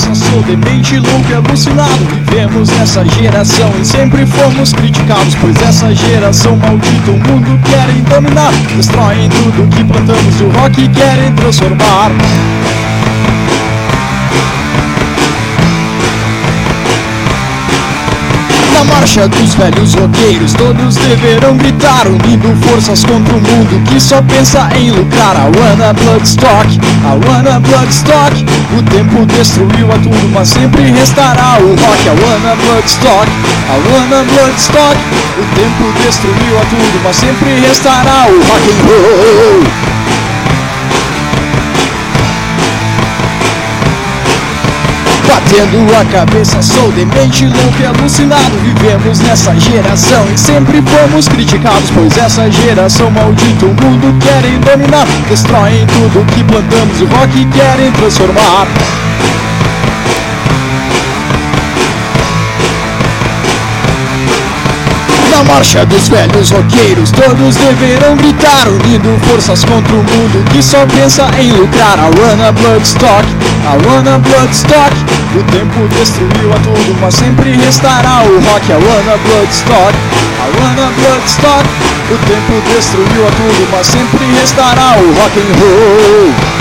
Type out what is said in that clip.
cabeça, sou demente, louco e alucinado. Vivemos nessa geração e sempre fomos criticados, pois essa geração maldita o mundo querem dominar. Destroem tudo que plantamos, o rock querem transformar. Na marcha dos velhos roqueiros, todos deverão gritar, unindo forças contra o mundo que só pensa em lucrar. I wanna Bloodstock, I wanna Bloodstock. O tempo destruiu a tudo, mas sempre restará o rock. I wanna Bloodstock, I wanna Bloodstock. O tempo destruiu a tudo, mas sempre restará o rock and roll. Batendo a cabeça, sou demente, louco e alucinado. Vivemos nessa geração e sempre fomos criticados, pois essa geração maldita o mundo querem dominar. Destroem tudo que plantamos, o rock querem transformar. Na marcha dos velhos roqueiros, todos deverão gritar, unindo forças contra o mundo que só pensa em lucrar. I wanna Bloodstock, I wanna Bloodstock. O tempo destruiu a tudo, mas sempre restará o rock. I wanna Bloodstock, I wanna Bloodstock. O tempo destruiu a tudo, mas sempre restará o rock and roll.